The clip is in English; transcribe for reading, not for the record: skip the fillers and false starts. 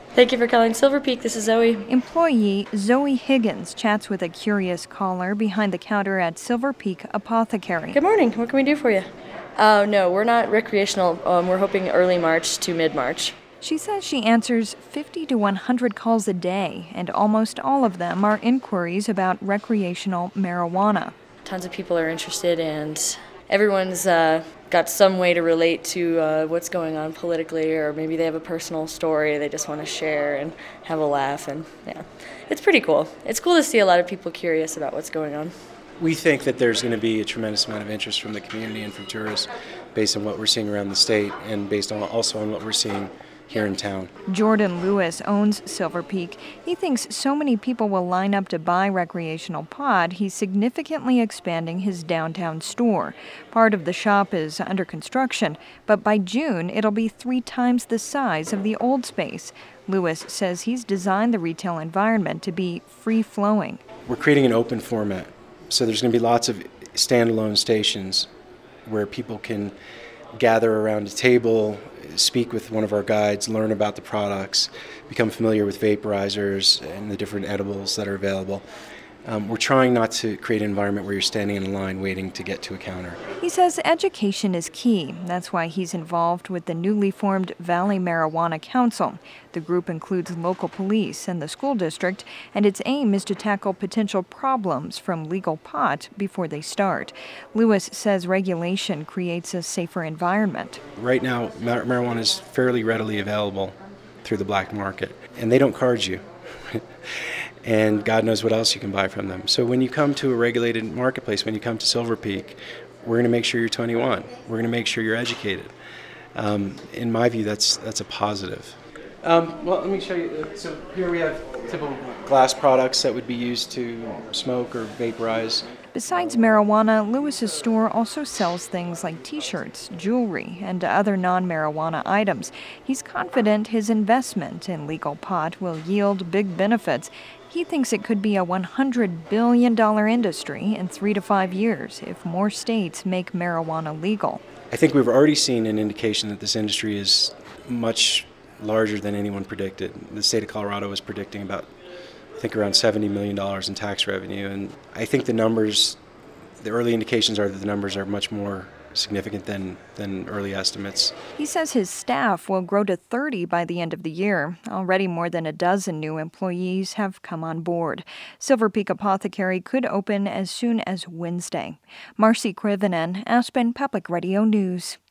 Thank you for calling Silver Peak. This is Zoe. Employee Zoe Higgins chats with a curious caller behind the counter at Silver Peak Apothecary. Good morning. What can we do for you? No, we're not recreational. We're hoping early March to mid-March. She says she answers 50 to 100 calls a day, and almost all of them are inquiries about recreational marijuana. Tons of people are interested, and everyone's got some way to relate to what's going on politically, or maybe they have a personal story they just want to share and have a laugh, and yeah, it's pretty cool. It's cool to see a lot of people curious about what's going on. We think that there's going to be a tremendous amount of interest from the community and from tourists based on what we're seeing around the state and based on also on what we're seeing here in town. Jordan Lewis owns Silver Peak. He thinks so many people will line up to buy recreational pot, he's significantly expanding his downtown store. Part of the shop is under construction, but by June it'll be 3 times the size of the old space. Lewis says he's designed the retail environment to be free-flowing. We're creating an open format, so there's going to be lots of standalone stations where people can gather around a table, speak with one of our guides, learn about the products, become familiar with vaporizers and the different edibles that are available. We're trying not to create an environment where you're standing in a line waiting to get to a counter. He says education is key. That's why he's involved with the newly formed Valley Marijuana Council. The group includes local police and the school district, and its aim is to tackle potential problems from legal pot before they start. Lewis says regulation creates a safer environment. Right now, marijuana is fairly readily available through the black market, and they don't card you. And God knows what else you can buy from them. So when you come to a regulated marketplace, when you come to Silver Peak, we're going to make sure you're 21. We're going to make sure you're educated. In my view, that's a positive. Well, let me show you. So here we have typical glass products that would be used to smoke or vaporize. Besides marijuana, Lewis's store also sells things like T-shirts, jewelry, and other non-marijuana items. He's confident his investment in legal pot will yield big benefits. He thinks it could be a $100 billion industry in 3 to 5 years if more states make marijuana legal. I think we've already seen an indication that this industry is much larger than anyone predicted. The state of Colorado was predicting about, I think, around $70 million in tax revenue, and I think the early indications are that the numbers are much more significant than early estimates. He says his staff will grow to 30 by the end of the year. Already more than a dozen new employees have come on board. Silver Peak Apothecary could open as soon as Wednesday. Marcy Krivinen, Aspen Public Radio News.